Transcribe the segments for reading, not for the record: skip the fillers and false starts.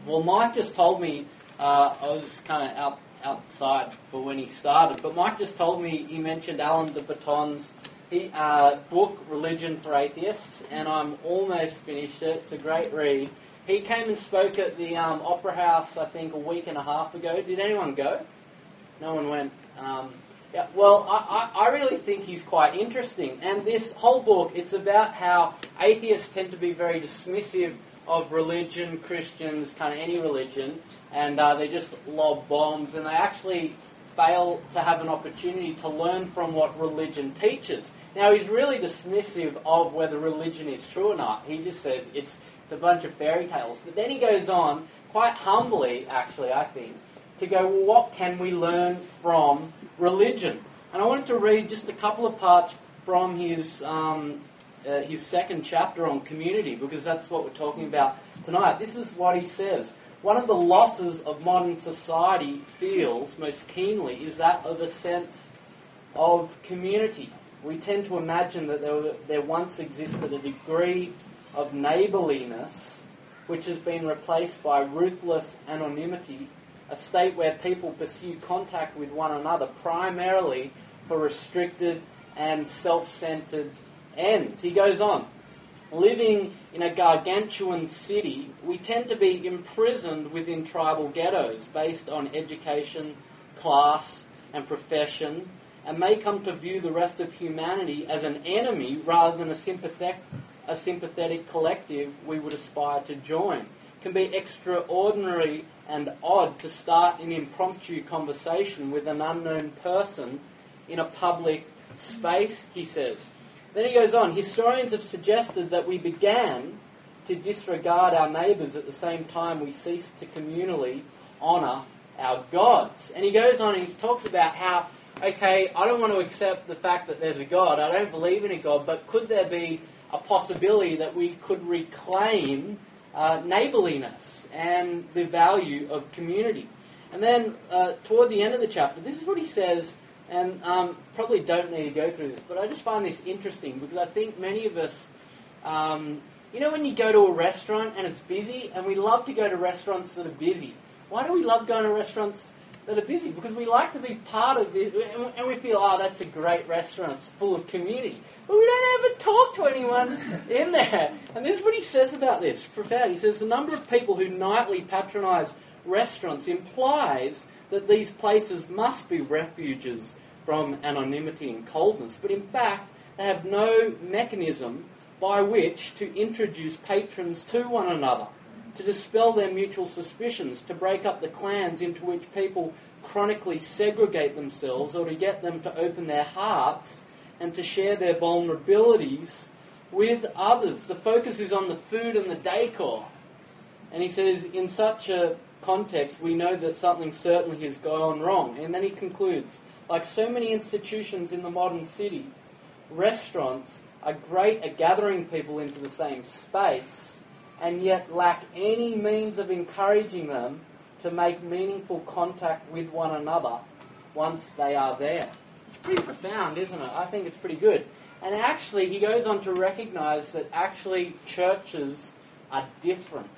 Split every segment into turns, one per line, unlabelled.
Well, Mike just told me, I was kind of outside for when he started, but Mike just told me he mentioned Alain de Botton's book, Religion for Atheists, and I'm almost finished it. It's a great read. He came and spoke at the Opera House, I think, a week and a half ago. Did anyone go? No one went. Yeah, well, I really think he's quite interesting. And this whole book, it's about how atheists tend to be very dismissive of religion, Christians, kind of any religion, and they just lob bombs, and they actually fail to have an opportunity to learn from what religion teaches. Now, he's really dismissive of whether religion is true or not. He just says it's a bunch of fairy tales. But then he goes on, quite humbly, actually, I think, to go, well, what can we learn from religion? And I wanted to read just a couple of parts from his second chapter on community, because that's what we're talking about tonight. This is what he says. One of the losses of modern society feels most keenly is that of a sense of community. We tend to imagine that there once existed a degree of neighbourliness which has been replaced by ruthless anonymity, a state where people pursue contact with one another primarily for restricted and self-centred ends. He goes on, living in a gargantuan city, we tend to be imprisoned within tribal ghettos based on education, class and profession, and may come to view the rest of humanity as an enemy rather than a sympathetic collective we would aspire to join. It can be extraordinary and odd to start an impromptu conversation with an unknown person in a public space, he says. Then he goes on, historians have suggested that we began to disregard our neighbours at the same time we ceased to communally honour our gods. And he goes on and he talks about how, okay, I don't want to accept the fact that there's a God, I don't believe in a God, but could there be a possibility that we could reclaim neighbourliness and the value of community? And then toward the end of the chapter, this is what he says, and probably don't need to go through this, but I just find this interesting because I think many of us, you know when you go to a restaurant and it's busy, and we love to go to restaurants that are busy. Why do we love going to restaurants that are busy? Because we like to be part of it, and we feel, oh, that's a great restaurant, it's full of community. But we don't ever talk to anyone in there. And this is what he says about this, profound. He says, the number of people who nightly patronise restaurants implies that these places must be refuges from anonymity and coldness, but in fact they have no mechanism by which to introduce patrons to one another, to dispel their mutual suspicions, to break up the clans into which people chronically segregate themselves, or to get them to open their hearts and to share their vulnerabilities with others. The focus is on the food and the decor. And he says, in such a context, we know that something certainly has gone wrong. And then he concludes, like so many institutions in the modern city, restaurants are great at gathering people into the same space and yet lack any means of encouraging them to make meaningful contact with one another once they are there. It's pretty profound, isn't it? I think it's pretty good. And actually, he goes on to recognise that actually churches are different.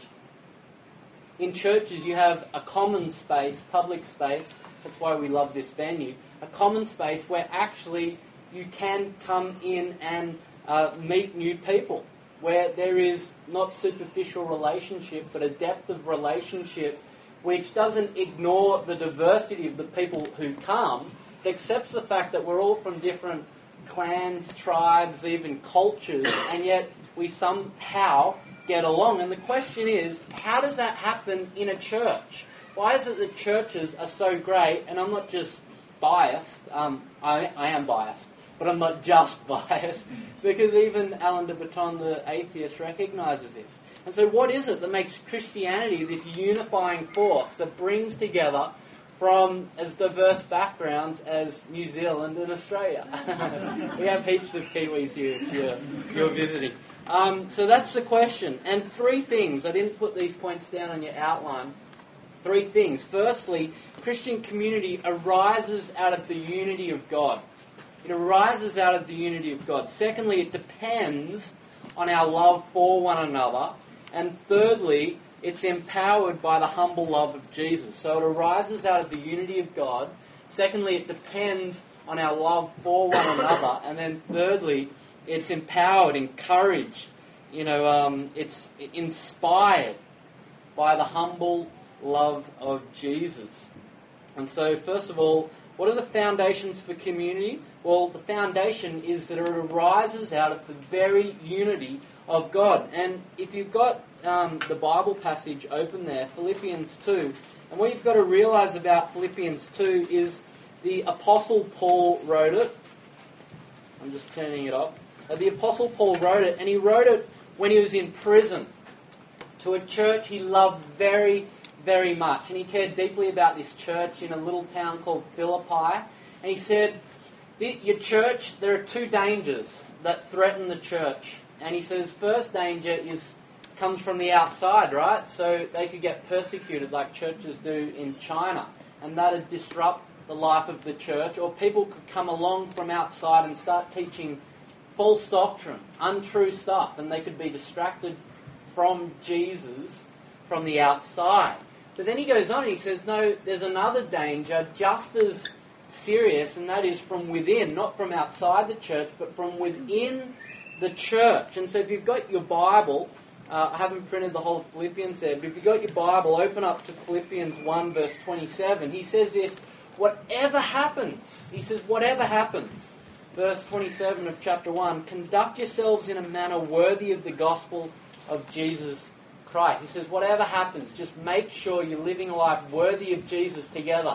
In churches, you have a common space, public space. That's why we love this venue. A common space where actually you can come in and meet new people, where there is not superficial relationship, but a depth of relationship which doesn't ignore the diversity of the people who come, but accepts the fact that we're all from different clans, tribes, even cultures, and yet we somehow get along. And the question is, how does that happen in a church? Why is it that churches are so great? And I'm not just biased, I am biased, but I'm not just biased, because even Alain de Botton, the atheist, recognises this. And so what is it that makes Christianity this unifying force that brings together from as diverse backgrounds as New Zealand and Australia? We have heaps of Kiwis here if you're visiting. So that's the question. And three things. I didn't put these points down on your outline. Three things. Firstly, Christian community arises out of the unity of God. It arises out of the unity of God. Secondly, it depends on our love for one another. And thirdly, it's empowered by the humble love of Jesus. So it arises out of the unity of God. Secondly, it depends on our love for one another. And then thirdly, it's empowered, encouraged, it's inspired by the humble love of Jesus. And so, first of all, what are the foundations for community? Well, the foundation is that it arises out of the very unity of God. And if you've got the Bible passage open there, Philippians 2, and what you've got to realise about Philippians 2 is the Apostle Paul wrote it. I'm just turning it up. The Apostle Paul wrote it, and he wrote it when he was in prison to a church he loved very, very much. And he cared deeply about this church in a little town called Philippi. And he said, your church, there are two dangers that threaten the church. And he says, first danger comes from the outside, right? So they could get persecuted like churches do in China. And that would disrupt the life of the church. Or people could come along from outside and start teaching false doctrine, untrue stuff. And they could be distracted from Jesus from the outside. But then he goes on and he says, no, there's another danger just as serious, and that is from within, not from outside the church, but from within the church. And so if you've got your Bible, I haven't printed the whole of Philippians there, but if you've got your Bible, open up to Philippians 1 verse 27. He says this, whatever happens, he says, whatever happens, verse 27 of chapter 1, conduct yourselves in a manner worthy of the gospel of Jesus Christ. He says, whatever happens, just make sure you're living a life worthy of Jesus together.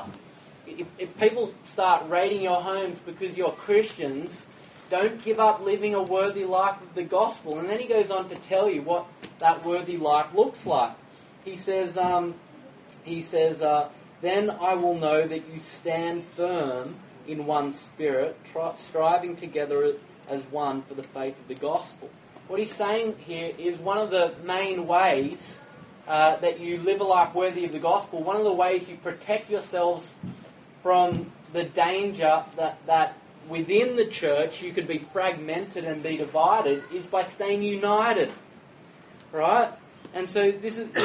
If people start raiding your homes because you're Christians, don't give up living a worthy life of the gospel. And then he goes on to tell you what that worthy life looks like. He says, then I will know that you stand firm in one spirit, striving together as one for the faith of the gospel. What he's saying here is one of the main ways that you live a life worthy of the gospel, one of the ways you protect yourselves from the danger that within the church you could be fragmented and be divided is by staying united. Right? And so this is,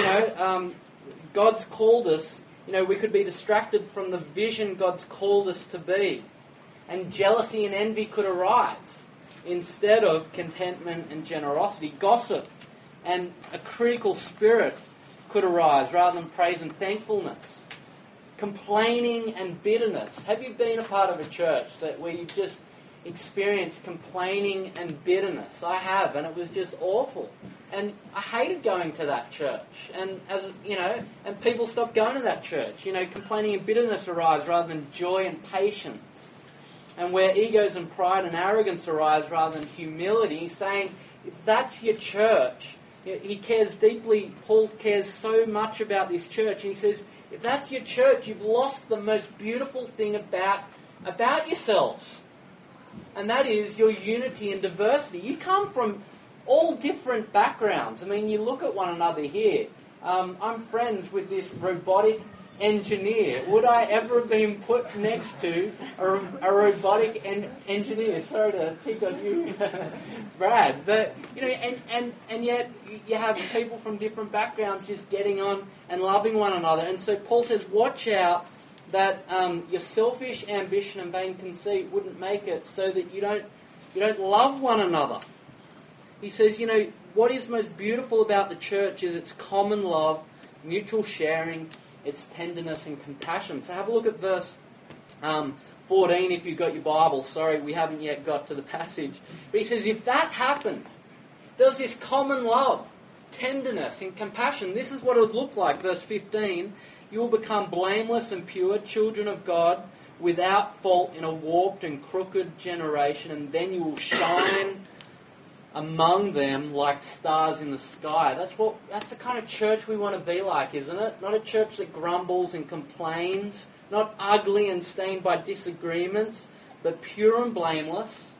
God's called us, we could be distracted from the vision God's called us to be. And jealousy and envy could arise instead of contentment and generosity. Gossip and a critical spirit could arise rather than praise and thankfulness. Complaining and bitterness. Have you been a part of a church where you've just experienced complaining and bitterness? I have, and it was just awful. And I hated going to that church. And and people stopped going to that church. Complaining and bitterness arise rather than joy and patience. And where egos and pride and arrogance arise rather than humility, he's saying, if that's your church, he cares deeply, Paul cares so much about this church, and he says, if that's your church, you've lost the most beautiful thing about yourselves. And that is your unity and diversity. You come from all different backgrounds. I mean, you look at one another here. I'm friends with this robotic engineer. Would I ever have been put next to a robotic engineer? Sorry to pick on you, Brad. But, and yet you have people from different backgrounds just getting on and loving one another. And so Paul says, watch out that your selfish ambition and vain conceit wouldn't make it so that you don't love one another. He says, what is most beautiful about the church is its common love, mutual sharing, its tenderness and compassion. So have a look at verse 14 if you've got your Bible. Sorry, we haven't yet got to the passage. But he says, if that happened, there was this common love, tenderness and compassion. This is what it would look like. Verse 15, you will become blameless and pure, children of God, without fault in a warped and crooked generation, and then you will shine among them like stars in the sky. That's the kind of church we want to be like, isn't it? Not a church that grumbles and complains, not ugly and stained by disagreements, but pure and blameless,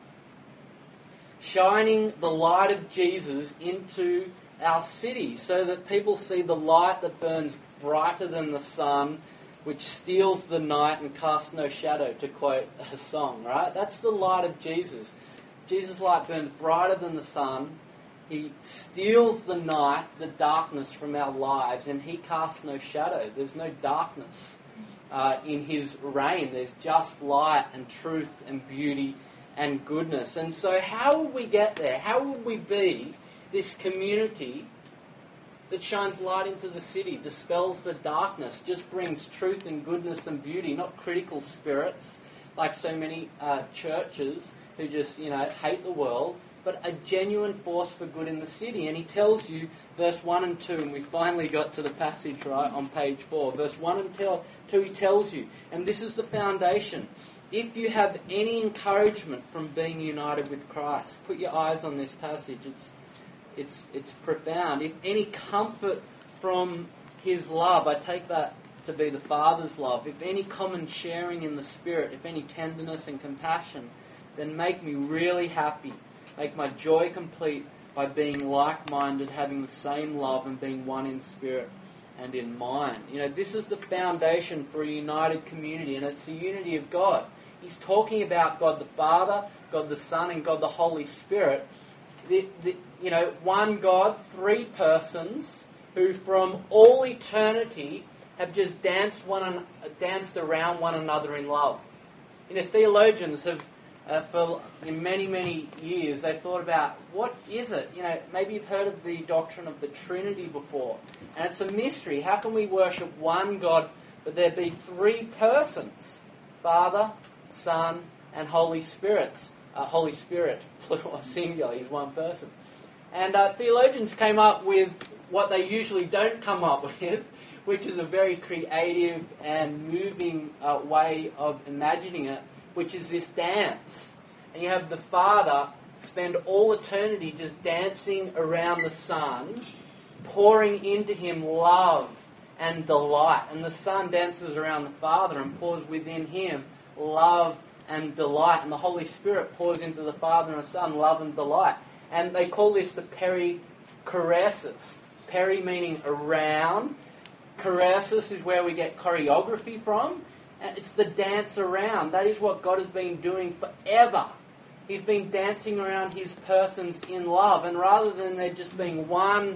shining the light of Jesus into our city so that people see the light that burns brighter than the sun, which steals the night and casts no shadow, to quote a song, right? That's the light of Jesus. Jesus' light burns brighter than the sun. He steals the night, the darkness from our lives, and He casts no shadow. There's no darkness in His reign. There's just light and truth and beauty and goodness. And so how will we get there? How will we be this community that shines light into the city, dispels the darkness, just brings truth and goodness and beauty, not critical spirits like so many churches who just, hate the world, but a genuine force for good in the city. And he tells you, verse 1 and 2, and we finally got to the passage, right, on page 4. Verse 1 and 2, he tells you, and this is the foundation, if you have any encouragement from being united with Christ, put your eyes on this passage, it's profound. If any comfort from His love, I take that to be the Father's love, if any common sharing in the Spirit, if any tenderness and compassion, then make me really happy. Make my joy complete by being like-minded, having the same love and being one in spirit and in mind. This is the foundation for a united community, and it's the unity of God. He's talking about God the Father, God the Son, and God the Holy Spirit. One God, three persons, who from all eternity have just danced around one another in love. Theologians have, for many, many years, they've thought about, what is it? Maybe you've heard of the doctrine of the Trinity before, and it's a mystery. How can we worship one God, but there be three persons? Father, Son, and Holy Spirit. Holy Spirit, plural, singular, He's one person. And theologians came up with what they usually don't come up with, which is a very creative and moving way of imagining it, which is this dance. And you have the Father spend all eternity just dancing around the Son, pouring into Him love and delight. And the Son dances around the Father and pours within Him love and delight. And the Holy Spirit pours into the Father and the Son love and delight. And they call this the perichoresis. Peri meaning around. Choresis is where we get choreography from. And it's the dance around. That is what God has been doing forever. He's been dancing around His persons in love. And rather than there just being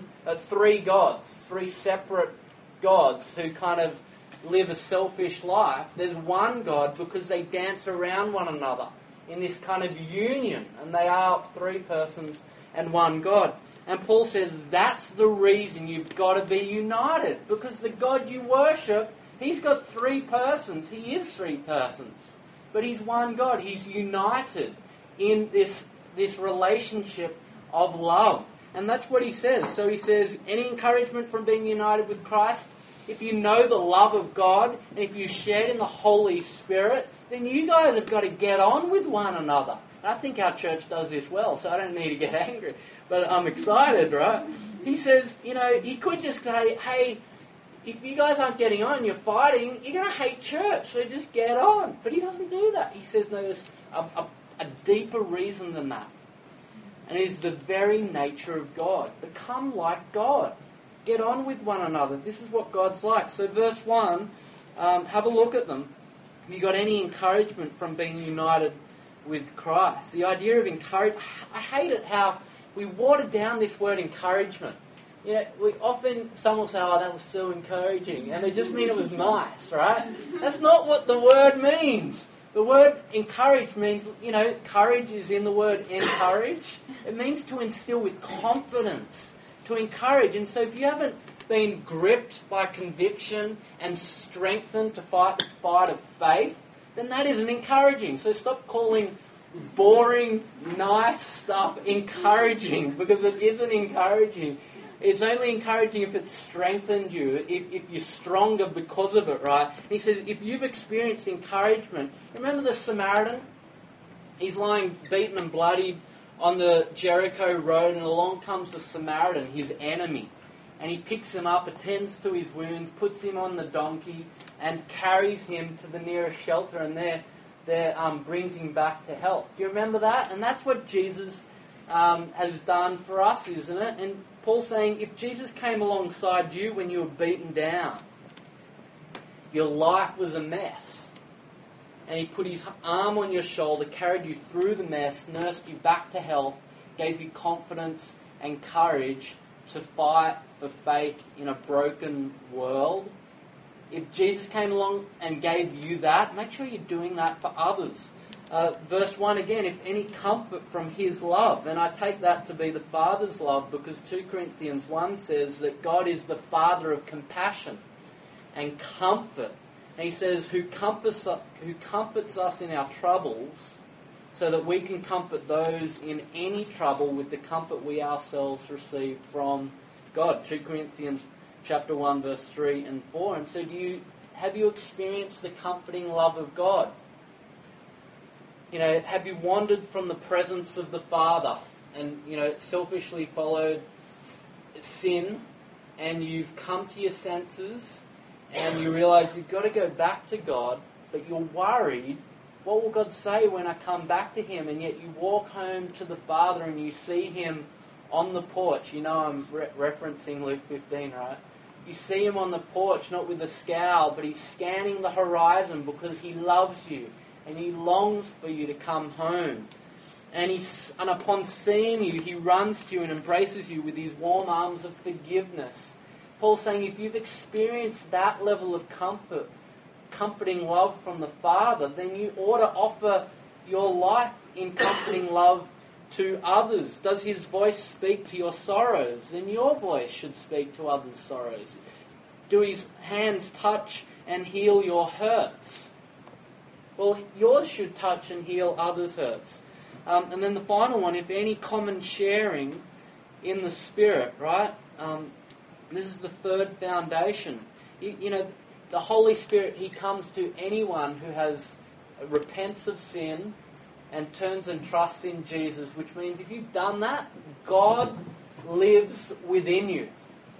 three gods, three separate gods who kind of live a selfish life, there's one God because they dance around one another in this kind of union. And they are three persons and one God. And Paul says that's the reason you've got to be united. Because the God you worship, He's got three persons. He is three persons. But He's one God. He's united in this relationship of love. And that's what he says. So he says, any encouragement from being united with Christ? If you know the love of God, and if you shared in the Holy Spirit, then you guys have got to get on with one another. I think our church does this well, so I don't need to get angry. But I'm excited, right? He says, he could just say, hey, if you guys aren't getting on and you're fighting, you're going to hate church, so just get on. But he doesn't do that. He says, no, there's a deeper reason than that. And it is the very nature of God. Become like God. Get on with one another. This is what God's like. So verse 1, have a look at them. Have you got any encouragement from being united with Christ? The idea of encouragement, I hate it how we water down this word encouragement. Some will say, oh, that was so encouraging. And they just mean it was nice, right? That's not what the word means. The word encourage means, courage is in the word encourage. It means to instill with confidence, to encourage. And so if you haven't been gripped by conviction and strengthened to fight the fight of faith, then that isn't encouraging. So stop calling boring, nice stuff encouraging, because it isn't encouraging. It's only encouraging if it's strengthened you, if you're stronger because of it, right? And he says, if you've experienced encouragement, remember the Samaritan? He's lying beaten and bloodied on the Jericho road, and along comes the Samaritan, his enemy. And he picks him up, attends to his wounds, puts him on the donkey, and carries him to the nearest shelter, and there brings him back to health. Do you remember that? And that's what Jesus has done for us, isn't it? And Paul's saying, if Jesus came alongside you when you were beaten down, your life was a mess, and he put his arm on your shoulder, carried you through the mess, nursed you back to health, gave you confidence and courage to fight for faith in a broken world. If Jesus came along and gave you that, make sure you're doing that for others. Verse 1 again, if any comfort from his love, and I take that to be the Father's love, because 2 Corinthians 1 says that God is the Father of compassion and comfort. And he says, who comforts us in our troubles, so that we can comfort those in any trouble with the comfort we ourselves receive from God. 2 Corinthians chapter 1, verse 3 and 4. And so have you experienced the comforting love of God? Have you wandered from the presence of the Father and, selfishly followed sin, and you've come to your senses and you realise you've got to go back to God, but you're worried, what will God say when I come back to him? And yet you walk home to the Father and you see him on the porch. I'm referencing Luke 15, right? You see him on the porch, not with a scowl, but he's scanning the horizon because he loves you and he longs for you to come home. And upon seeing you, he runs to you and embraces you with his warm arms of forgiveness. Paul's saying if you've experienced that level of comforting love from the Father, then you ought to offer your life in comforting love to others. Does his voice speak to your sorrows? Then your voice should speak to others' sorrows. Do his hands touch and heal your hurts? Well, yours should touch and heal others' hurts. And then the final one, if any common sharing in the Spirit, right? This is the third foundation. The Holy Spirit, he comes to anyone who repents of sin and turns and trusts in Jesus, which means if you've done that, God lives within you.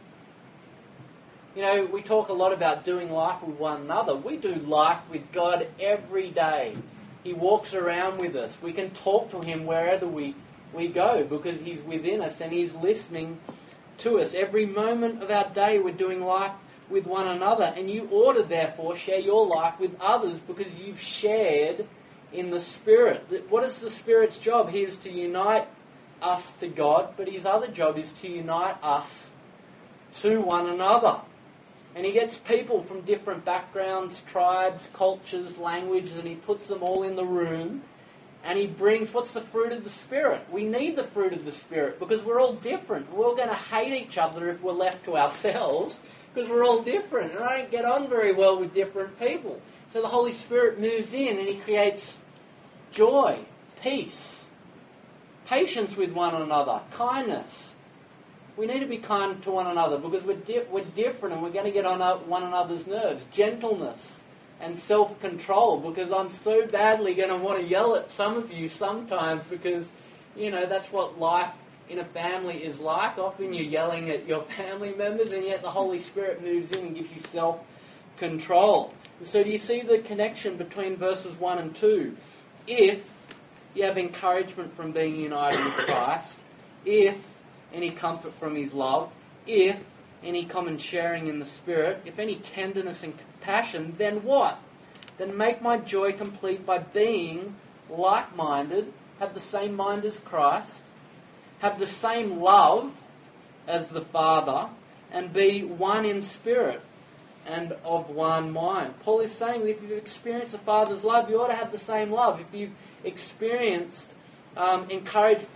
We talk a lot about doing life with one another. We do life with God every day. He walks around with us. We can talk to him wherever we go because he's within us and he's listening to us. Every moment of our day we're doing life with one another, and you ought to therefore share your life with others because you've shared in the Spirit. What is the Spirit's job? He is to unite us to God, but his other job is to unite us to one another. And he gets people from different backgrounds, tribes, cultures, languages, and he puts them all in the room. And he brings, what's the fruit of the Spirit? We need the fruit of the Spirit because we're all different. We're all going to hate each other if we're left to ourselves because we're all different. And I don't get on very well with different people. So the Holy Spirit moves in and he creates joy, peace, patience with one another, kindness. We need to be kind to one another because we're different and we're going to get on one another's nerves. Gentleness and self-control, because I'm so badly going to want to yell at some of you sometimes because, that's what life in a family is like. Often you're yelling at your family members and yet the Holy Spirit moves in and gives you self-control. So do you see the connection between verses 1 and 2? If you have encouragement from being united with Christ, if any comfort from his love, if any common sharing in the Spirit, if any tenderness and compassion, then what? Then make my joy complete by being like-minded, have the same mind as Christ, have the same love as the Father, and be one in spirit and of one mind. Paul is saying that if you've experienced the Father's love, you ought to have the same love. If you've experienced encouragement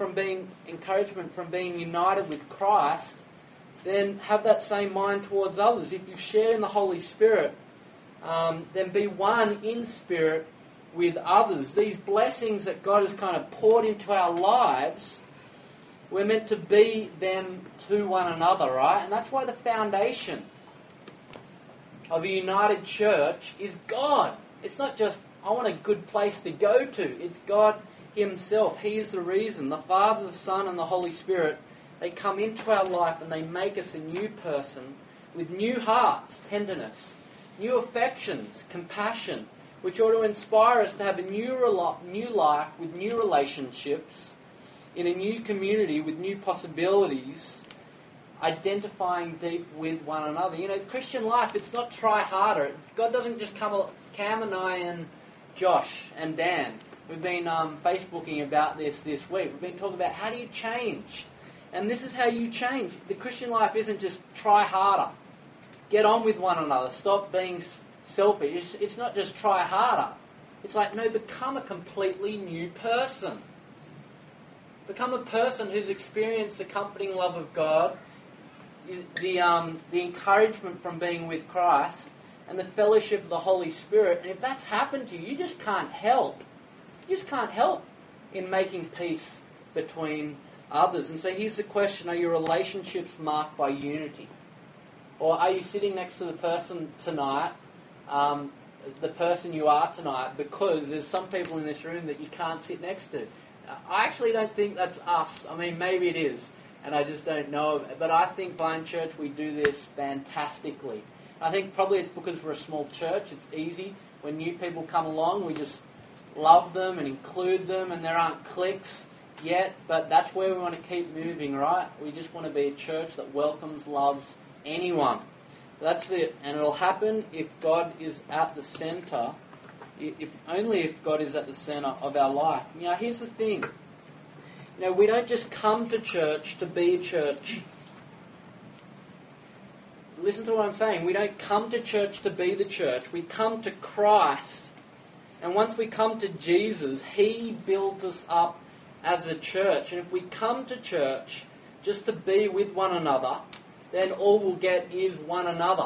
from being united with Christ, then have that same mind towards others. If you've shared in the Holy Spirit, then be one in spirit with others. These blessings that God has kind of poured into our lives, we're meant to be them to one another, right? And that's why the foundation of a united church is God. It's not just, I want a good place to go to. It's God himself. He is the reason. The Father, the Son, and the Holy Spirit, they come into our life and they make us a new person with new hearts, tenderness, new affections, compassion, which ought to inspire us to have a new life with new relationships, in a new community with new possibilities, identifying deep with one another. Christian life, it's not try harder. God doesn't just come, Cam and I and Josh and Dan, we've been Facebooking about this week. We've been talking about how do you change? And this is how you change. The Christian life isn't just try harder. Get on with one another. Stop being selfish. It's not just try harder. It's like, no, become a completely new person. Become a person who's experienced the comforting love of God, the encouragement from being with Christ, and the fellowship of the Holy Spirit. And if that's happened to you, you just can't help. You just can't help in making peace between others. And so here's the question: are your relationships marked by unity? Or are you sitting next to the person tonight, the person you are tonight, because there's some people in this room that you can't sit next to? I actually don't think that's us. I mean, maybe it is, and I just don't know of it. But I think Vine Church, we do this fantastically. I think probably it's because we're a small church. It's easy. When new people come along, we just love them and include them, and there aren't cliques yet, but that's where we want to keep moving, right? We just want to be a church that welcomes, loves anyone. That's it. And it'll happen if God is at the centre, only if God is at the centre of our life. Here's the thing. We don't just come to church to be a church. Listen to what I'm saying. We don't come to church to be the church. We come to Christ. And once we come to Jesus, He builds us up as a church. And if we come to church just to be with one another, then all we'll get is one another.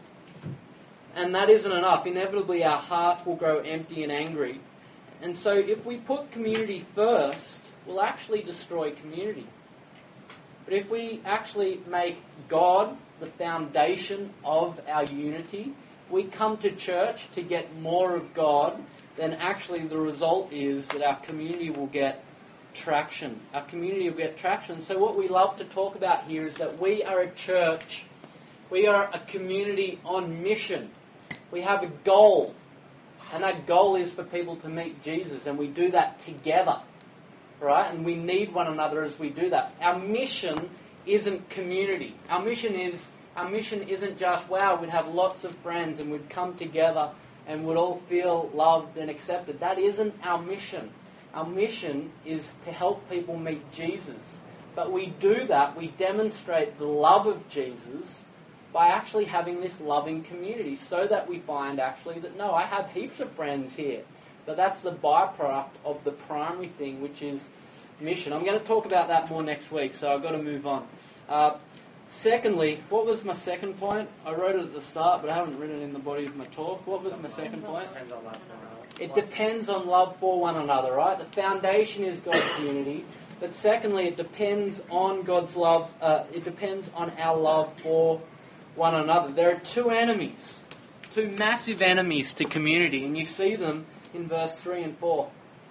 And that isn't enough. Inevitably, our hearts will grow empty and angry. And so if we put community first, we'll actually destroy community. But if we actually make God the foundation of our unity, if we come to church to get more of God, then actually the result is that our community will get traction. Our community will get traction. So what we love to talk about here is that we are a church. We are a community on mission. We have a goal. And that goal is for people to meet Jesus. And we do that together. Right? And we need one another as we do that. Our mission isn't community. Our mission isn't just, wow, we'd have lots of friends and we'd come together and we'd all feel loved and accepted. That isn't our mission. Our mission is to help people meet Jesus. But we do that, we demonstrate the love of Jesus by actually having this loving community, so that we find actually that, no, I have heaps of friends here. But that's the byproduct of the primary thing, which is mission. I'm going to talk about that more next week, so I've got to move on. Secondly, what was my second point? I wrote it at the start, but I haven't written it in the body of my talk. What was my second point? It depends on love for one another, right? The foundation is God's unity. But secondly, it depends on God's love. It depends on our love for one another. There are two enemies, two massive enemies to community, and you see them in verse 3 and 4.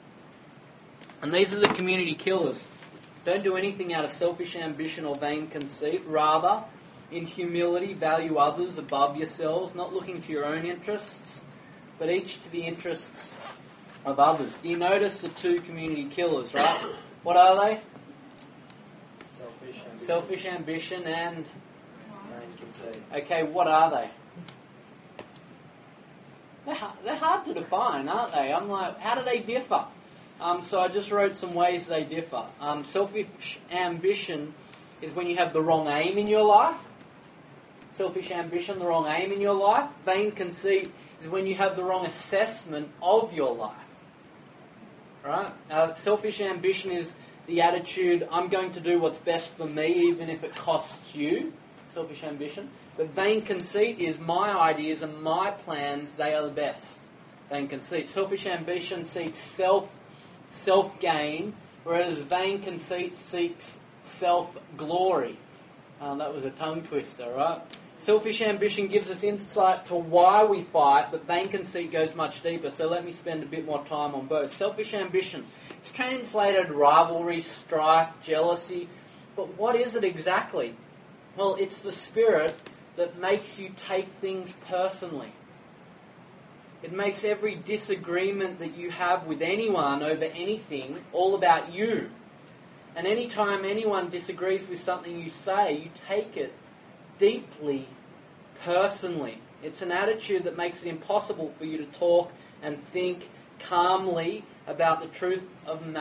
And these are the community killers. Don't do anything out of selfish ambition or vain conceit. Rather, in humility, value others above yourselves, not looking to your own interests, but each to the interests of others. Do you notice the two community killers, right? What are they? Selfish ambition and... Okay, what are they? They're hard to define, aren't they? I'm like, how do they differ? So I just wrote some ways they differ. Selfish ambition is when you have the wrong aim in your life. Selfish ambition, the wrong aim in your life. Vain conceit is when you have the wrong assessment of your life. Right? Selfish ambition is the attitude, I'm going to do what's best for me even if it costs you. Selfish ambition. But vain conceit is my ideas and my plans, they are the best. Vain conceit. Selfish ambition seeks self-gain, whereas vain conceit seeks self-glory. That was a tongue twister, right? Selfish ambition gives us insight to why we fight, but vain conceit goes much deeper. So let me spend a bit more time on both. Selfish ambition. It's translated rivalry, strife, jealousy. But what is it exactly? Well, it's the spirit that makes you take things personally. It makes every disagreement that you have with anyone over anything all about you. And any time anyone disagrees with something you say, you take it deeply personally. It's an attitude that makes it impossible for you to talk and think calmly about the truth of the matter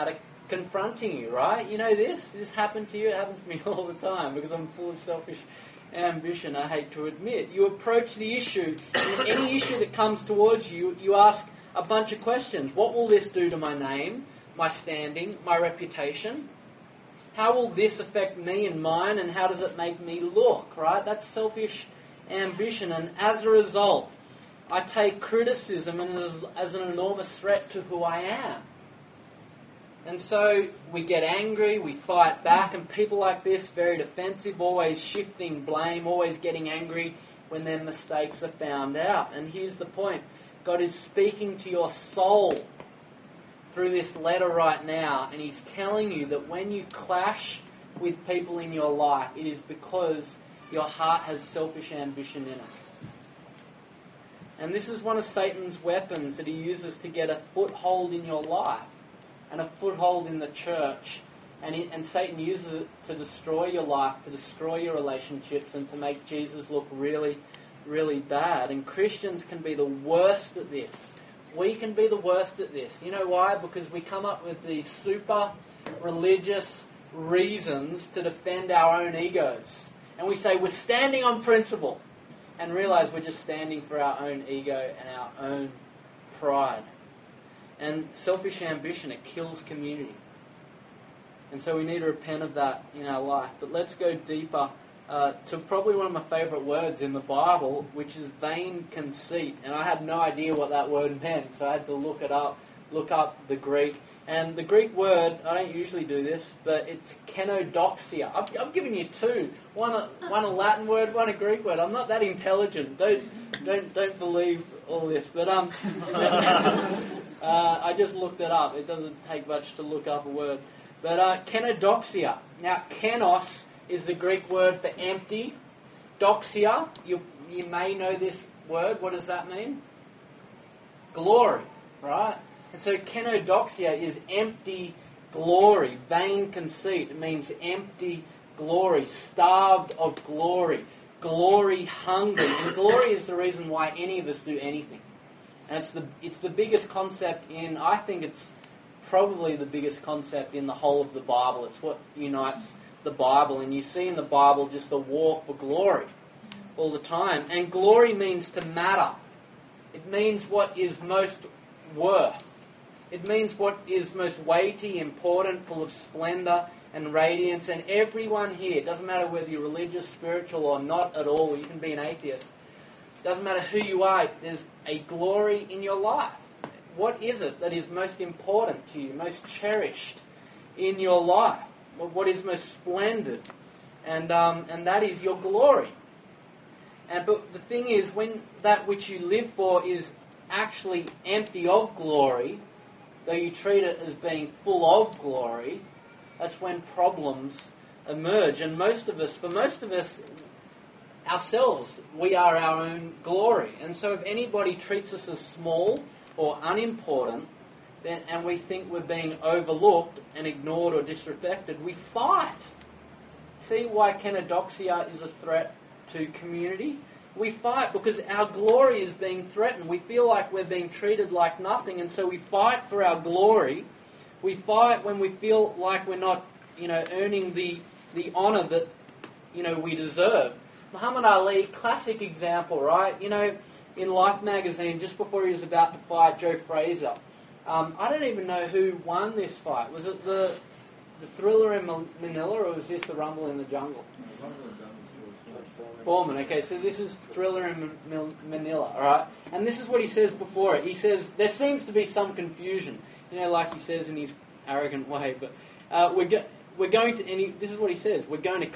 confronting you, right? You know this? This happened to you? It happens to me all the time because I'm full of selfish ambition, I hate to admit. You approach the issue, and any issue that comes towards you, you ask a bunch of questions. What will this do to my name, my standing, my reputation? How will this affect me and mine, and how does it make me look, right? That's selfish ambition, and as a result, I take criticism as an enormous threat to who I am. And so we get angry, we fight back, and people like this, very defensive, always shifting blame, always getting angry when their mistakes are found out. And here's the point. God is speaking to your soul through this letter right now, and He's telling you that when you clash with people in your life, it is because your heart has selfish ambition in it. And this is one of Satan's weapons that he uses to get a foothold in your life and a foothold in the church. And Satan uses it to destroy your life, to destroy your relationships, and to make Jesus look really, really bad. And Christians can be the worst at this. We can be the worst at this. You know why? Because we come up with these super religious reasons to defend our own egos. And we say we're standing on principle, and realize we're just standing for our own ego and our own pride. And selfish ambition, it kills community. And so we need to repent of that in our life. But let's go deeper to probably one of my favourite words in the Bible, which is vain conceit. And I had no idea what that word meant, so I had to look up the Greek. And the Greek word, I don't usually do this, but it's kenodoxia. I've given you two. One a Latin word, one a Greek word. I'm not that intelligent. Don't believe all this. But I just looked it up. It doesn't take much to look up a word. But kenodoxia. Now, kenos is the Greek word for empty. Doxia, you may know this word. What does that mean? Glory, right? And so kenodoxia is empty glory, vain conceit. It means empty glory, starved of glory, glory hungry. And glory is the reason why any of us do anything. And it's the biggest concept I think it's probably the biggest concept in the whole of the Bible. It's what unites the Bible. And you see in the Bible just a war for glory all the time. And glory means to matter. It means what is most worth. It means what is most weighty, important, full of splendour and radiance. And everyone here, it doesn't matter whether you're religious, spiritual or not at all, you can be an atheist. It doesn't matter who you are, there's a glory in your life. What is it that is most important to you, most cherished in your life? What is most splendid? And that is your glory. But the thing is, when that which you live for is actually empty of glory, though you treat it as being full of glory, that's when problems emerge. And for most of us, ourselves, we are our own glory. And so if anybody treats us as small or unimportant, and we think we're being overlooked and ignored or disrespected, we fight. See why kenodoxia is a threat to community? We fight because our glory is being threatened. We feel like we're being treated like nothing, and so we fight for our glory. We fight when we feel like we're not, earning the honour that, we deserve. Muhammad Ali, classic example, right? In Life magazine, just before he was about to fight Joe Frazier, I don't even know who won this fight. Was it the Thriller in Manila, or was this the Rumble in the Jungle? Foreman. Okay, so this is Thriller in Manila, all right? And this is what he says before it. He says, there seems to be some confusion, like he says in his arrogant way, but we're going to, and this is what he says, we're going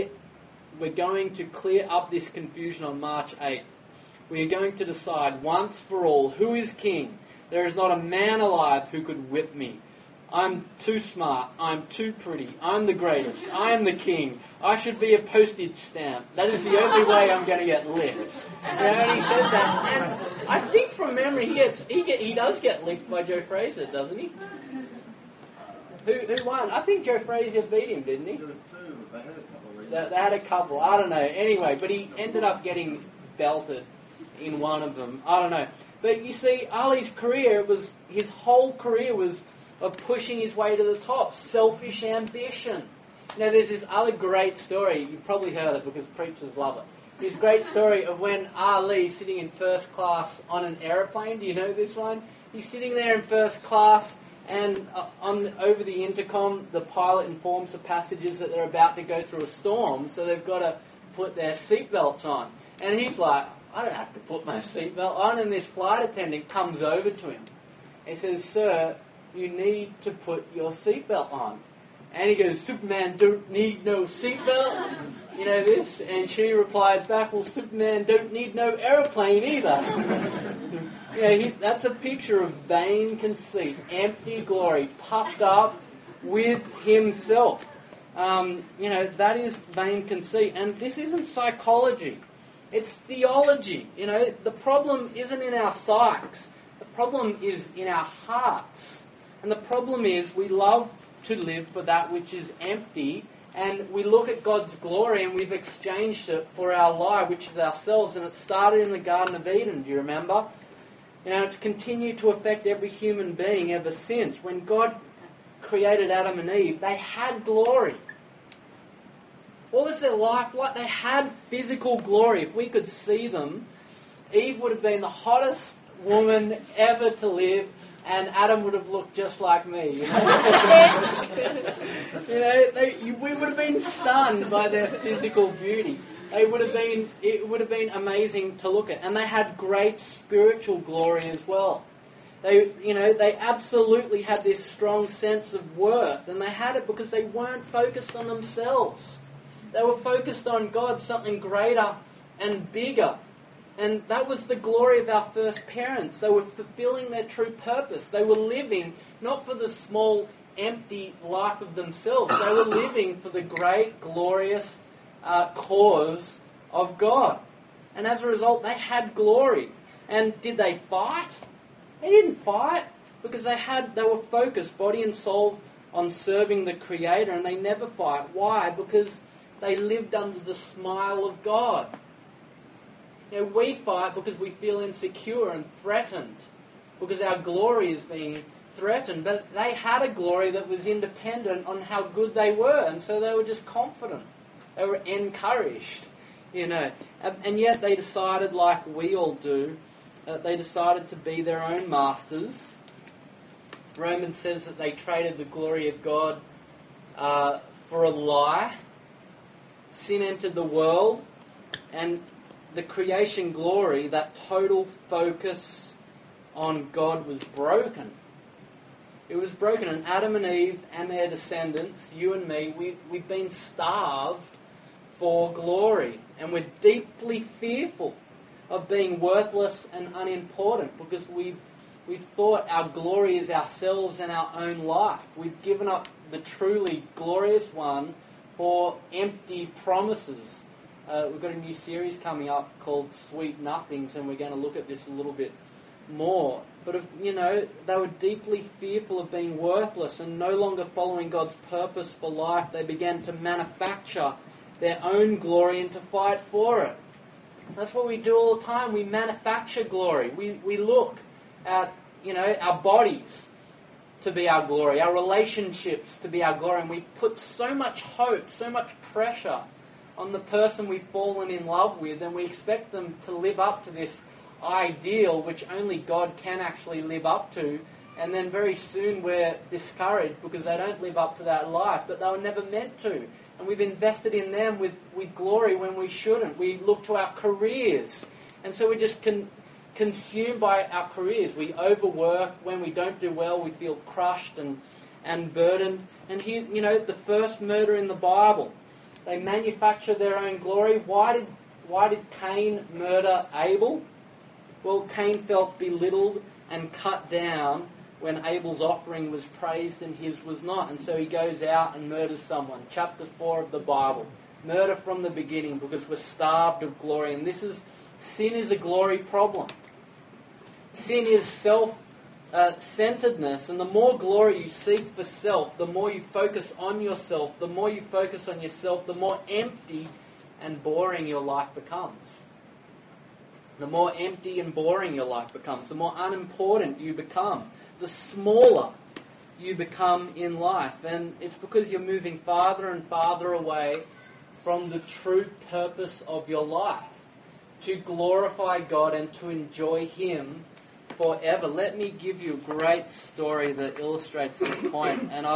to clear up this confusion on March 8th. We are going to decide once for all who is king. There is not a man alive who could whip me. I'm too smart. I'm too pretty. I'm the greatest. I am the king. I should be a postage stamp. That is the only way I'm going to get licked. And he says that. And I think from memory, he does get licked by Joe Frazier, doesn't he? Who won? I think Joe Frazier beat him, didn't he?
There was two. They had a couple.
They had a couple. I don't know. Anyway, but he ended up getting belted in one of them. I don't know. But you see, Ali's career his whole career was of pushing his way to the top, selfish ambition. You know, there's this other great story, you've probably heard it because preachers love it. This great story of when Ali's sitting in first class on an aeroplane. Do you know this one? He's sitting there in first class, and over the intercom, the pilot informs the passengers that they're about to go through a storm, so they've got to put their seatbelts on. And he's like, I don't have to put my seatbelt on. And this flight attendant comes over to him and says, "Sir, you need to put your seatbelt on." And he goes, "Superman don't need no seatbelt." You know this? And she replies back, "Well, Superman don't need no aeroplane either." You know, that's a picture of vain conceit, empty glory, puffed up with himself. You know, that is vain conceit. And this isn't psychology. It's theology. You know, the problem isn't in our psyches. The problem is in our hearts. And the problem is we love to live for that which is empty, and we look at God's glory and we've exchanged it for our lie, which is ourselves. And it started in the Garden of Eden, do you remember? You know, it's continued to affect every human being ever since. When God created Adam and Eve, they had glory. What was their life like? They had physical glory. If we could see them, Eve would have been the hottest woman ever to live, and Adam would have looked just like me. You know, we would have been stunned by their physical beauty. It would have been amazing to look at, and they had great spiritual glory as well. They absolutely had this strong sense of worth, and they had it because they weren't focused on themselves. They were focused on God, something greater and bigger. And that was the glory of our first parents. They were fulfilling their true purpose. They were living not for the small, empty life of themselves. They were living for the great, glorious cause of God. And as a result, they had glory. And did they fight? They didn't fight because they were focused, body and soul, on serving the Creator, and they never fight. Why? Because they lived under the smile of God. You know, we fight because we feel insecure and threatened, because our glory is being threatened. But they had a glory that was independent on how good they were, and so they were just confident. They were encouraged, you know. And yet they decided, like we all do, they decided to be their own masters. Romans says that they traded the glory of God for a lie. Sin entered the world, and the creation glory, that total focus on God, was broken. It was broken, and Adam and Eve and their descendants, you and me, we've been starved for glory, and we're deeply fearful of being worthless and unimportant because we've thought our glory is ourselves and our own life. We've given up the truly glorious one for empty promises. We've got a new series coming up called Sweet Nothings, and we're going to look at this a little bit more. But they were deeply fearful of being worthless and no longer following God's purpose for life. They began to manufacture their own glory and to fight for it. That's what we do all the time. We manufacture glory. We look at our bodies to be our glory, our relationships to be our glory, and we put so much hope, so much pressure on the person we've fallen in love with, and we expect them to live up to this ideal which only God can actually live up to, and then very soon we're discouraged because they don't live up to that life, but they were never meant to. And we've invested in them with glory when we shouldn't. We look to our careers, and so we're just consumed by our careers. We overwork. When we don't do well, we feel crushed and burdened. And here, the first murder in the Bible, they manufacture their own glory. Why did Cain murder Abel? Well, Cain felt belittled and cut down when Abel's offering was praised and his was not. And so he goes out and murders someone. Chapter 4 of the Bible. Murder from the beginning because we're starved of glory. And sin is a glory problem. Sin is self-centeredness. And the more glory you seek for self, the more you focus on yourself, the more you focus on yourself, the more empty and boring your life becomes. The more empty and boring your life becomes, the more unimportant you become. The smaller you become in life. And it's because you're moving farther and farther away from the true purpose of your life, to glorify God and to enjoy Him forever. Let me give you a great story that illustrates this point. And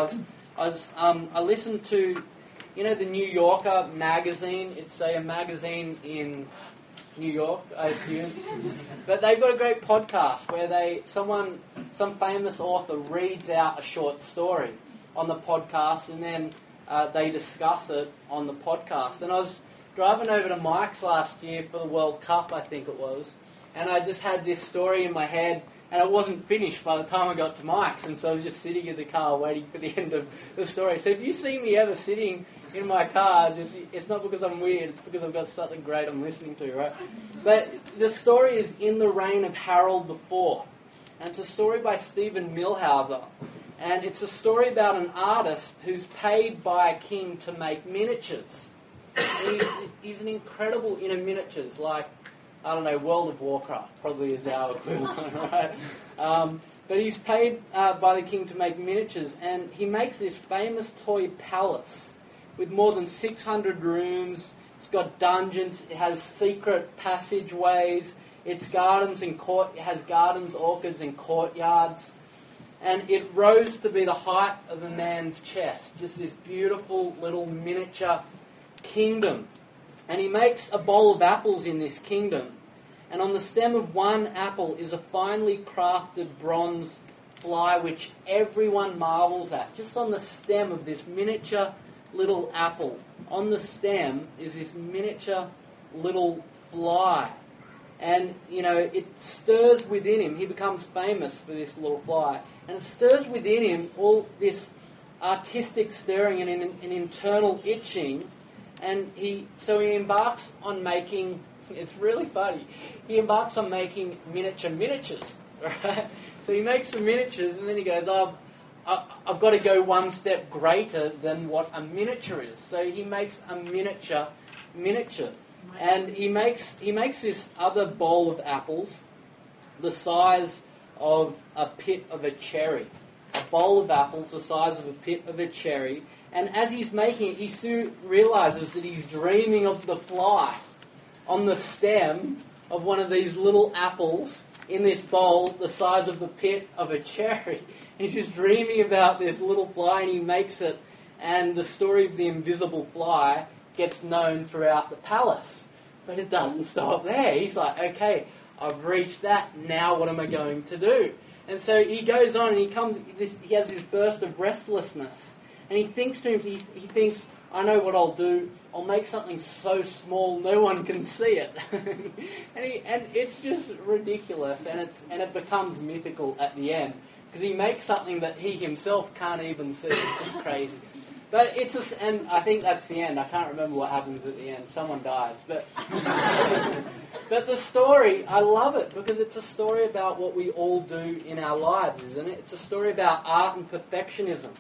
I listened to, the New Yorker magazine. It's a magazine in New York, I assume. But they've got a great podcast where some famous author reads out a short story on the podcast, and then they discuss it on the podcast. And I was driving over to Mike's last year for the World Cup, I think it was, and I just had this story in my head, and it wasn't finished by the time I got to Mike's, and so I was just sitting in the car waiting for the end of the story. So if you see me ever sitting in my car, it's not because I'm weird, it's because I've got something great I'm listening to, right? But the story is In the Reign of Harold IV, and it's a story by Stephen Millhauser, and it's a story about an artist who's paid by a king to make miniatures. He's an incredible miniatures, like, I don't know, World of Warcraft probably is our equivalent, right? But he's paid by the king to make miniatures, and he makes this famous toy palace with more than 600 rooms. It's got dungeons, it has secret passageways, it has gardens, orchards, and courtyards. And it rose to be the height of a man's chest, just this beautiful little miniature kingdom. And he makes a bowl of apples in this kingdom. And on the stem of one apple is a finely crafted bronze fly which everyone marvels at. Just on the stem of this miniature little apple, on the stem is this miniature little fly. And, it stirs within him. He becomes famous for this little fly. And it stirs within him all this artistic stirring and an internal itching. And he embarks on making, it's really funny, he embarks on making miniatures, right? So he makes some miniatures, and then he goes, I've got to go one step greater than what a miniature is. So he makes a miniature. And he makes this other bowl of apples the size of a pit of a cherry. A bowl of apples the size of a pit of a cherry. And as he's making it, he soon realizes that he's dreaming of the fly on the stem of one of these little apples in this bowl the size of the pit of a cherry. He's just dreaming about this little fly, and he makes it, and the story of the invisible fly gets known throughout the palace. But it doesn't stop there. He's like, okay, I've reached that, now what am I going to do? And so he goes on, and he has this burst of restlessness. And he thinks to himself, he thinks, I know what I'll do. I'll make something so small no one can see it. and it's just ridiculous, and it becomes mythical at the end, because he makes something that he himself can't even see. It's just crazy. But and I think that's the end. I can't remember what happens at the end. Someone dies. But the story, I love it, because it's a story about what we all do in our lives, isn't it? It's a story about art and perfectionism.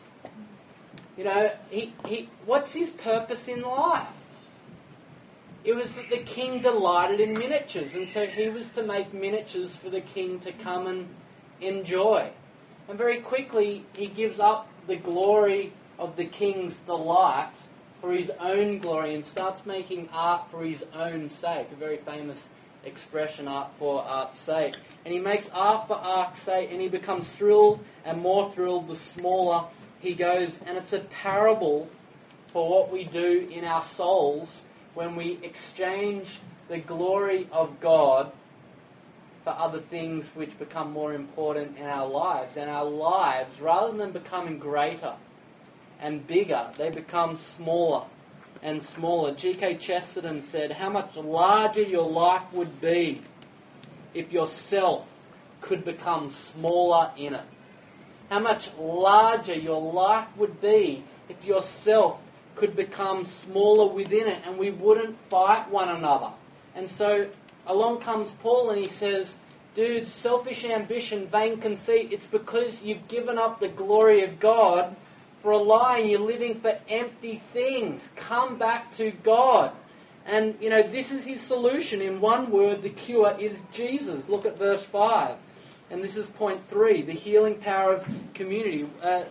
What's his purpose in life? It was that the king delighted in miniatures, and so he was to make miniatures for the king to come and enjoy. And very quickly, he gives up the glory of the king's delight for his own glory and starts making art for his own sake. A very famous expression, art for art's sake. And he makes art for art's sake, and he becomes thrilled and more thrilled the smaller he goes. And it's a parable for what we do in our souls when we exchange the glory of God for other things which become more important in our lives. And our lives, rather than becoming greater and bigger, they become smaller and smaller. G.K. Chesterton said, how much larger your life would be if yourself could become smaller in it. How much larger your life would be if yourself could become smaller within it, and we wouldn't fight one another. And so along comes Paul, and he says, dude, selfish ambition, vain conceit, it's because you've given up the glory of God for a lie, and you're living for empty things. Come back to God. And, this is his solution. In one word, the cure is Jesus. Look at verse 5. And this is point 3, the healing power of community.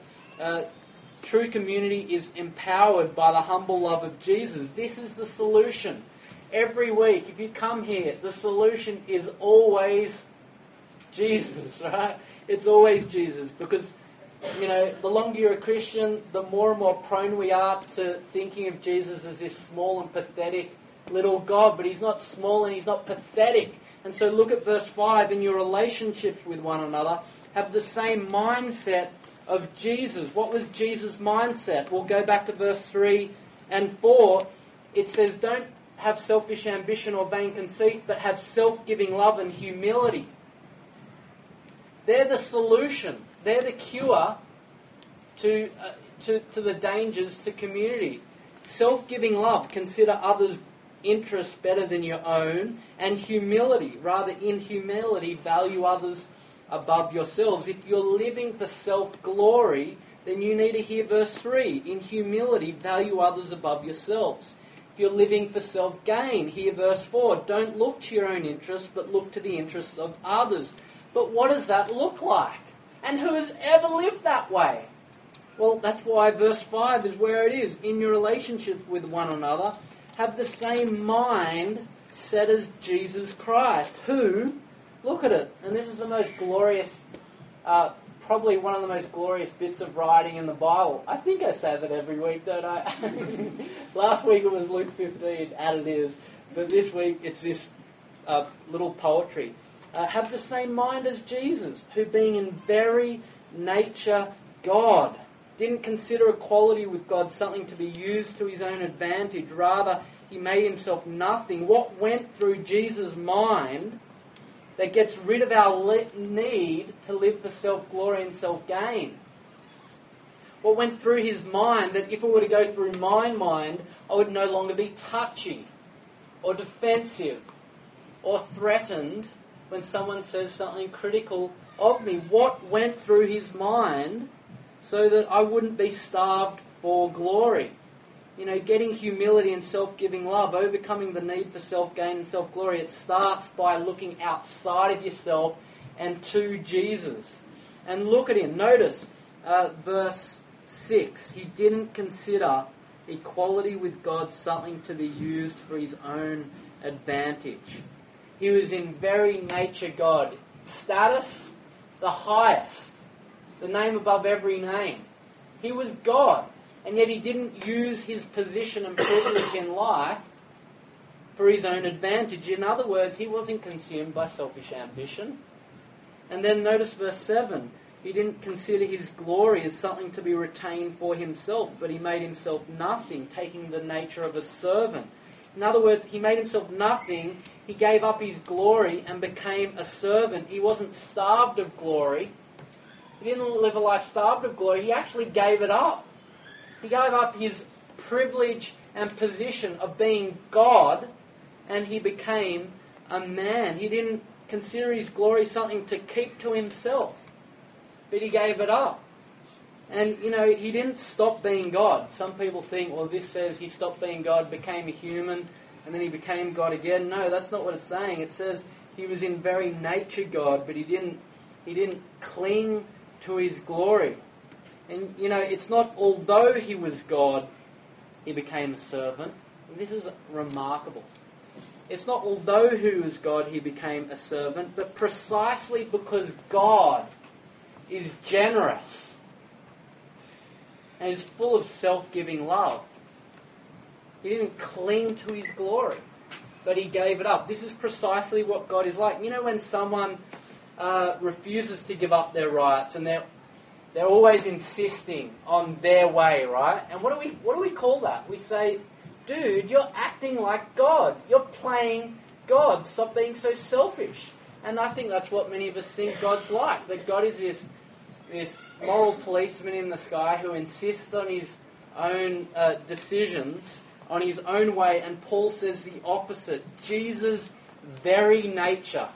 True community is empowered by the humble love of Jesus. This is the solution. Every week, if you come here, the solution is always Jesus, right? It's always Jesus, because, the longer you're a Christian, the more and more prone we are to thinking of Jesus as this small and pathetic little God, but He's not small and He's not pathetic. And so look at verse 5, in your relationships with one another, have the same mindset of Jesus. What was Jesus' mindset? We'll go back to verse 3 and 4. It says, don't have selfish ambition or vain conceit, but have self-giving love and humility. They're the solution. They're the cure to the dangers to community. Self-giving love, consider others' interests better than your own, and humility, rather in humility, value others above yourselves. If you're living for self-glory, then you need to hear verse 3. In humility, value others above yourselves. If you're living for self-gain, hear verse 4. Don't look to your own interests, but look to the interests of others. But what does that look like? And who has ever lived that way? Well, that's why verse 5 is where it is. In your relationships with one another, have the same mind set as Jesus Christ, who, look at it, and this is the most glorious, probably one of the most glorious bits of writing in the Bible. I think I say that every week, don't I? Last week it was Luke 15, additives, but this week it's this little poetry. Have the same mind as Jesus, who being in very nature God, didn't consider equality with God something to be used to his own advantage. Rather, he made himself nothing. What went through Jesus' mind that gets rid of our need to live for self-glory and self-gain? What went through his mind that if it were to go through my mind, I would no longer be touchy or defensive or threatened when someone says something critical of me? What went through his mind so that I wouldn't be starved for glory? Getting humility and self-giving love, overcoming the need for self-gain and self-glory, it starts by looking outside of yourself and to Jesus. And look at him. Notice verse 6. He didn't consider equality with God something to be used for his own advantage. He was in very nature God. Status, the highest. The name above every name. He was God. And yet he didn't use his position and privilege in life for his own advantage. In other words, he wasn't consumed by selfish ambition. And then notice verse 7. He didn't consider his glory as something to be retained for himself, but he made himself nothing, taking the nature of a servant. In other words, he made himself nothing. He gave up his glory and became a servant. He wasn't starved of glory. He didn't live a life starved of glory. He actually gave it up. He gave up his privilege and position of being God, and he became a man. He didn't consider his glory something to keep to himself, but he gave it up. And, he didn't stop being God. Some people think, well, this says he stopped being God, became a human, and then he became God again. No, that's not what it's saying. It says he was in very nature God, but he didn't cling to his glory. And, it's not although he was God, he became a servant. And this is remarkable. It's not although he was God, he became a servant, but precisely because God is generous and is full of self-giving love. He didn't cling to his glory, but he gave it up. This is precisely what God is like. When someone refuses to give up their rights and they're always insisting on their way, right? And what do we call that? We say, dude, you're acting like God. You're playing God. Stop being so selfish. And I think that's what many of us think God's like. That God is this moral policeman in the sky who insists on his own decisions, on his own way. And Paul says the opposite. Jesus' very nature.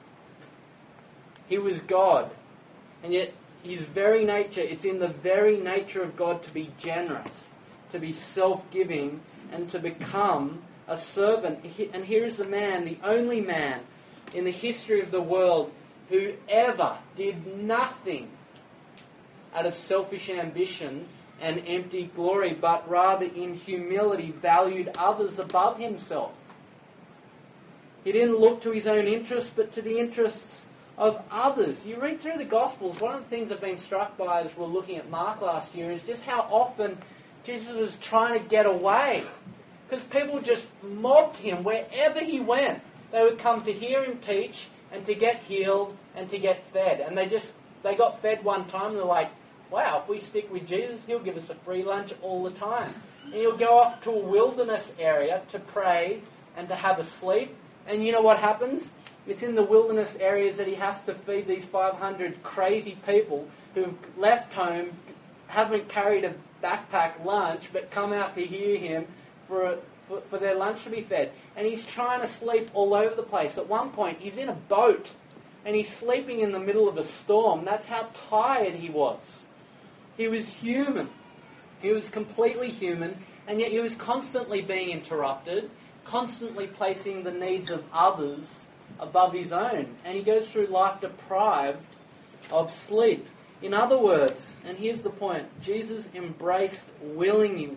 He was God. And yet his very nature, it's in the very nature of God to be generous, to be self-giving, and to become a servant. And here is the man, the only man in the history of the world who ever did nothing out of selfish ambition and empty glory, but rather in humility valued others above himself. He didn't look to his own interests, but to the interests of others. You read through the Gospels, one of the things I've been struck by as we're looking at Mark last year is just how often Jesus was trying to get away. Because people just mobbed him wherever he went. They would come to hear him teach and to get healed and to get fed. And they got fed one time and they're like, wow, if we stick with Jesus, he'll give us a free lunch all the time. And he'll go off to a wilderness area to pray and to have a sleep. And you know what happens? It's in the wilderness areas that he has to feed these 500 crazy people who've left home, haven't carried a backpack lunch, but come out to hear him for their lunch to be fed. And he's trying to sleep all over the place. At one point, he's in a boat and he's sleeping in the middle of a storm. That's how tired he was. He was human. He was completely human, and yet he was constantly being interrupted, constantly placing the needs of others above his own. And he goes through life deprived of sleep. In other words, and here's the point, Jesus embraced willingly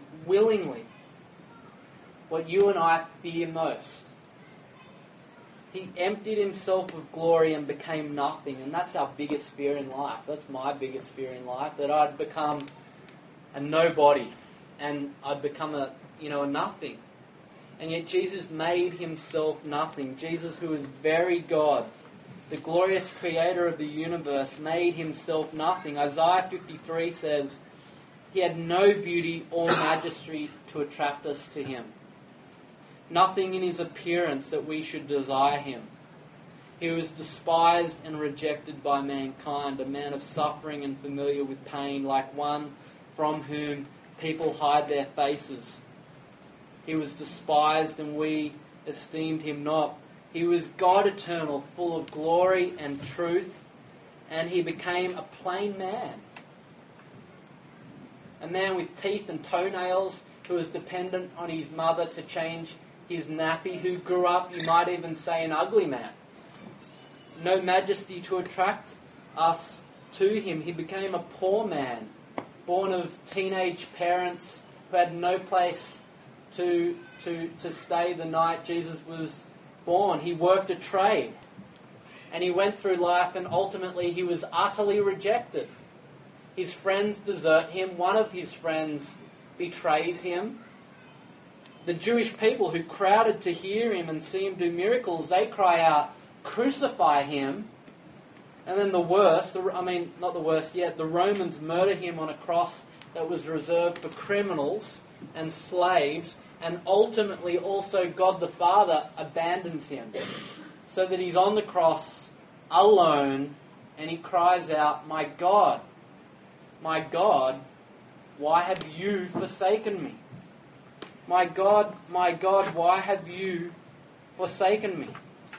what you and I fear most. He emptied himself of glory and became nothing, and that's our biggest fear in life. That's my biggest fear in life, that I'd become a nobody and I'd become a nothing. And yet Jesus made himself nothing. Jesus, who is very God, the glorious creator of the universe, made himself nothing. Isaiah 53 says, he had no beauty or majesty to attract us to him. Nothing in his appearance that we should desire him. He was despised and rejected by mankind, a man of suffering and familiar with pain, like one from whom people hide their faces. He was despised and we esteemed him not. He was God eternal, full of glory and truth, and he became a plain man. A man with teeth and toenails who was dependent on his mother to change his nappy, who grew up, you might even say, an ugly man. No majesty to attract us to him. He became a poor man, born of teenage parents who had no place to stay the night Jesus was born. He worked a trade, and he went through life, and ultimately he was utterly rejected. His friends desert him. One of his friends betrays him. The Jewish people who crowded to hear him and see him do miracles, they cry out, crucify him. And then the worst, not the worst yet, the Romans murder him on a cross that was reserved for criminals and slaves, and ultimately also God the Father abandons him, so that he's on the cross alone, and he cries out, my God, why have you forsaken me? My God, why have you forsaken me?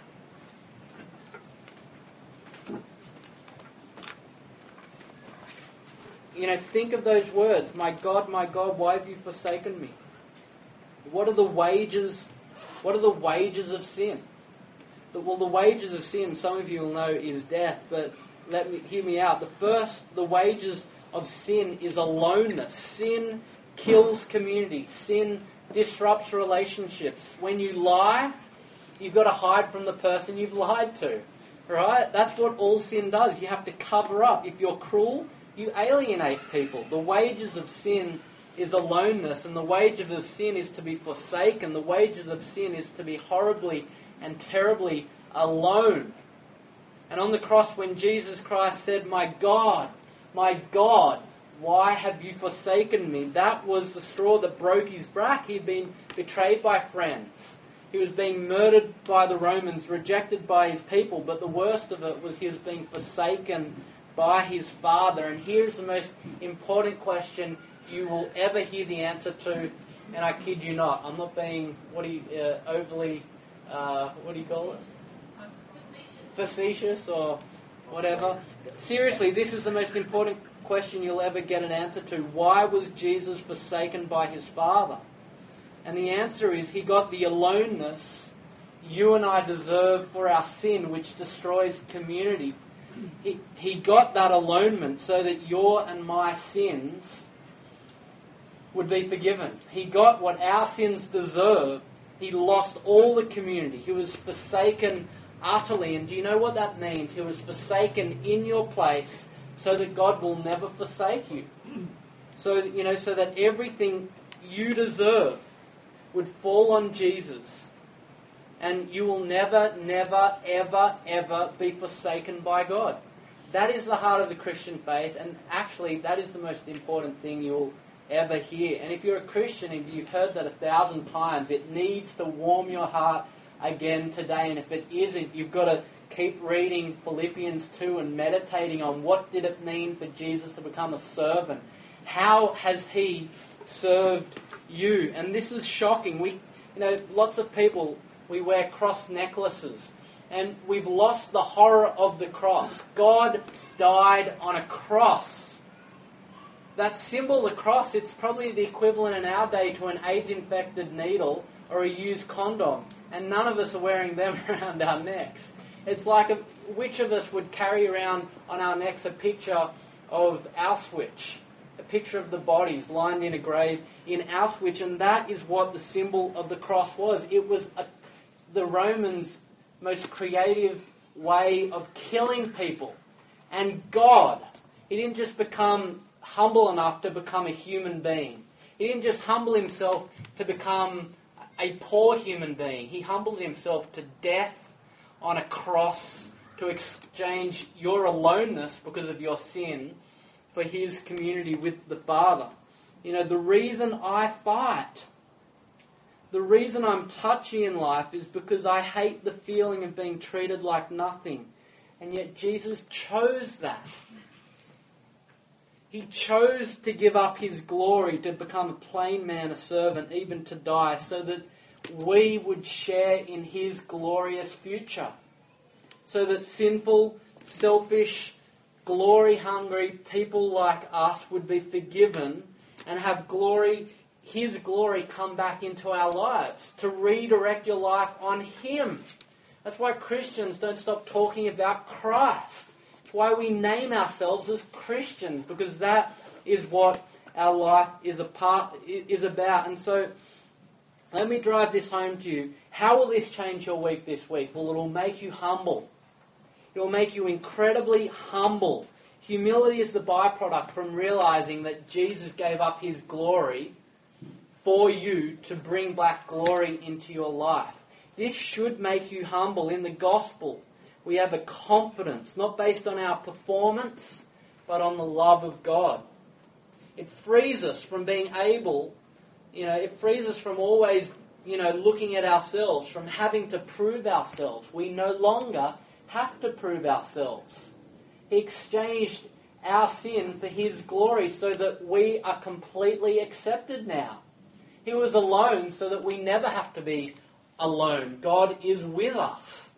Think of those words. My God, why have you forsaken me? What are the wages of sin? Well, the wages of sin, some of you will know, is death, but hear me out. The wages of sin is aloneness. Sin kills community. Sin disrupts relationships. When you lie, you've got to hide from the person you've lied to. Right? That's what all sin does. You have to cover up. If you're cruel, you alienate people. The wages of sin is aloneness, and the wages of sin is to be forsaken. The wages of sin is to be horribly and terribly alone. And on the cross, when Jesus Christ said, my God, why have you forsaken me? That was the straw that broke his back. He'd been betrayed by friends. He was being murdered by the Romans, rejected by his people, but the worst of it was he was being forsaken by his Father. And here's the most important question you will ever hear the answer to, and I kid you not. I'm not being, overly, what do you call it? Facetious or whatever. Seriously, this is the most important question you'll ever get an answer to. Why was Jesus forsaken by his Father? And the answer is he got the aloneness you and I deserve for our sin, which destroys community. He got that atonement so that your and my sins would be forgiven. He got what our sins deserve. He lost all the community. He was forsaken utterly. And do you know what that means? He was forsaken in your place so that God will never forsake you. So that everything you deserve would fall on Jesus. And you will never, never, ever, ever be forsaken by God. That is the heart of the Christian faith, and actually that is the most important thing you'll ever hear. And if you're a Christian and you've heard that 1,000 times, it needs to warm your heart again today. And if it isn't, you've got to keep reading Philippians 2 and meditating on what did it mean for Jesus to become a servant. How has He served you? And this is shocking. Lots of people, we wear cross necklaces, and we've lost the horror of the cross. God died on a cross. That symbol, the cross, it's probably the equivalent in our day to an AIDS-infected needle or a used condom, and none of us are wearing them around our necks. It's like which of us would carry around on our necks a picture of Auschwitz, a picture of the bodies lying in a grave in Auschwitz, and that is what the symbol of the cross was. It was the Romans' most creative way of killing people. And God, He didn't just become humble enough to become a human being. He didn't just humble Himself to become a poor human being. He humbled Himself to death on a cross to exchange your aloneness because of your sin for His community with the Father. The reason I fight, the reason I'm touchy in life is because I hate the feeling of being treated like nothing. And yet Jesus chose that. He chose to give up His glory, to become a plain man, a servant, even to die, so that we would share in His glorious future. So that sinful, selfish, glory-hungry people like us would be forgiven and have glory, His glory, come back into our lives, to redirect your life on Him. That's why Christians don't stop talking about Christ. It's why we name ourselves as Christians, because that is what our life is about. And so, let me drive this home to you. How will this change your week this week? Well, it will make you humble. It will make you incredibly humble. Humility is the byproduct from realizing that Jesus gave up His glory for you to bring back glory into your life. This should make you humble. In the gospel, we have a confidence, not based on our performance, but on the love of God. It frees us from being able, it frees us from always, looking at ourselves, from having to prove ourselves. We no longer have to prove ourselves. He exchanged our sin for His glory so that we are completely accepted now. He was alone so that we never have to be alone. God is with us.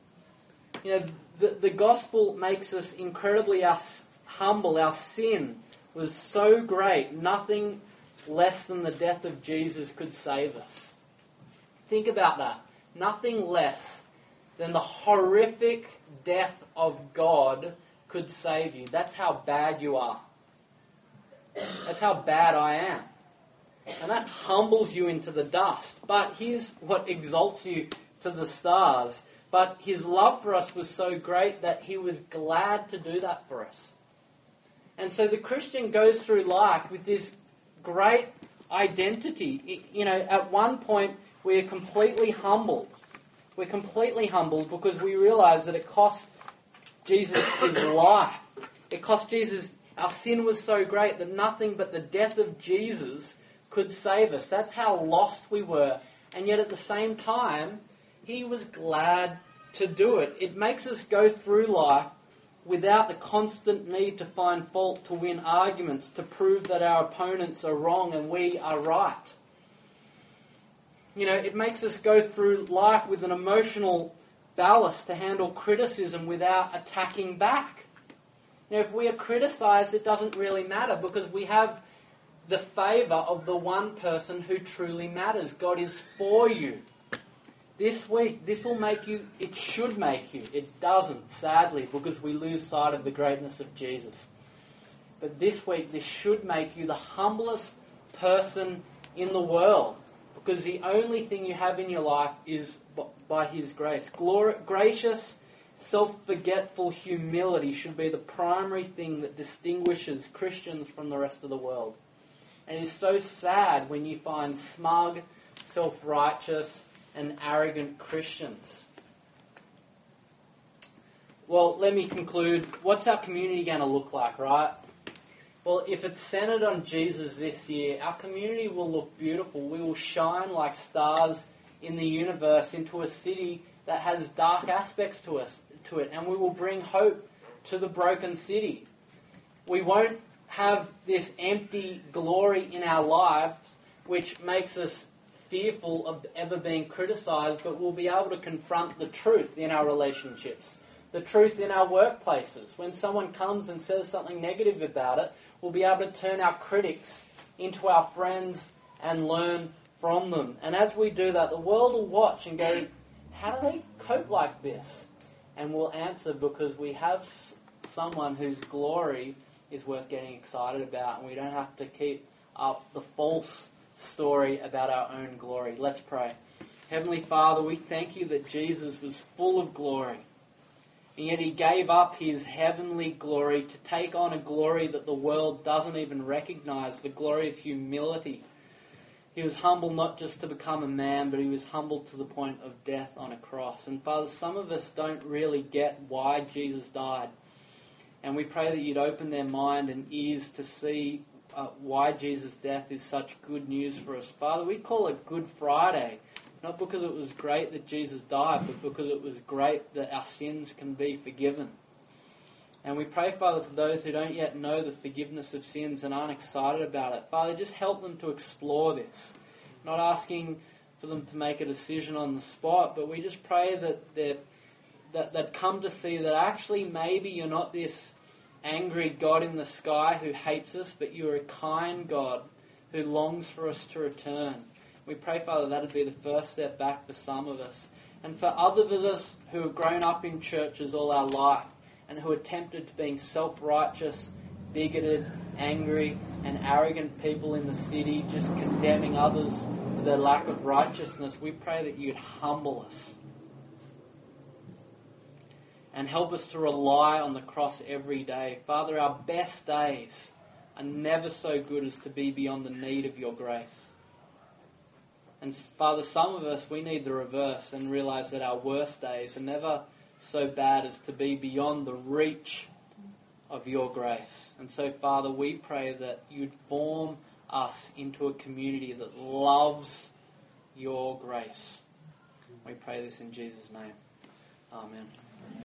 The gospel makes us incredibly humble. Our sin was so great, nothing less than the death of Jesus could save us. Think about that. Nothing less than the horrific death of God could save you. That's how bad you are. That's how bad I am. And that humbles you into the dust. But here's what exalts you to the stars. But His love for us was so great that He was glad to do that for us. And so the Christian goes through life with this great identity. At one point we're completely humbled. We're completely humbled because we realize that it cost Jesus His life. It cost Jesus, our sin was so great that nothing but the death of Jesus could save us. That's how lost we were. And yet at the same time, He was glad to do it. It makes us go through life without the constant need to find fault, to win arguments, to prove that our opponents are wrong and we are right. It makes us go through life with an emotional ballast to handle criticism without attacking back. If we are criticized, it doesn't really matter because we have the favor of the one person who truly matters. God is for you. This week, this will make you, it should make you, it doesn't, sadly, because we lose sight of the greatness of Jesus. But this week, this should make you the humblest person in the world, because the only thing you have in your life is by His grace. Gracious, self-forgetful humility should be the primary thing that distinguishes Christians from the rest of the world. And it is so sad when you find smug, self-righteous, and arrogant Christians. Well, let me conclude. What's our community going to look like, right? Well, if it's centered on Jesus this year, our community will look beautiful. We will shine like stars in the universe into a city that has dark aspects to it, and we will bring hope to the broken city. We won't have this empty glory in our lives, which makes us fearful of ever being criticized, but we'll be able to confront the truth in our relationships, the truth in our workplaces. When someone comes and says something negative about it, we'll be able to turn our critics into our friends and learn from them. And as we do that, the world will watch and go, how do they cope like this? And we'll answer, because we have someone whose glory is worth getting excited about, and we don't have to keep up the false story about our own glory. Let's pray. Heavenly Father, we thank you that Jesus was full of glory, and yet He gave up His heavenly glory to take on a glory that the world doesn't even recognize, the glory of humility. He was humble not just to become a man, but He was humble to the point of death on a cross. And Father, some of us don't really get why Jesus died, and we pray that You'd open their mind and ears to see why Jesus' death is such good news for us. Father, we call it Good Friday, not because it was great that Jesus died, but because it was great that our sins can be forgiven. And we pray, Father, for those who don't yet know the forgiveness of sins and aren't excited about it. Father, just help them to explore this. Not asking for them to make a decision on the spot, but we just pray that they'd come to see that actually maybe You're not this angry God in the sky who hates us, but You're a kind God who longs for us to return. We pray, Father, that would be the first step back for some of us. And for others of us who have grown up in churches all our life and who are tempted to being self-righteous, bigoted, angry, and arrogant people in the city, just condemning others for their lack of righteousness, we pray that You'd humble us and help us to rely on the cross every day. Father, our best days are never so good as to be beyond the need of Your grace. And Father, some of us, we need the reverse and realize that our worst days are never so bad as to be beyond the reach of Your grace. And so, Father, we pray that You'd form us into a community that loves Your grace. We pray this in Jesus' name. Amen.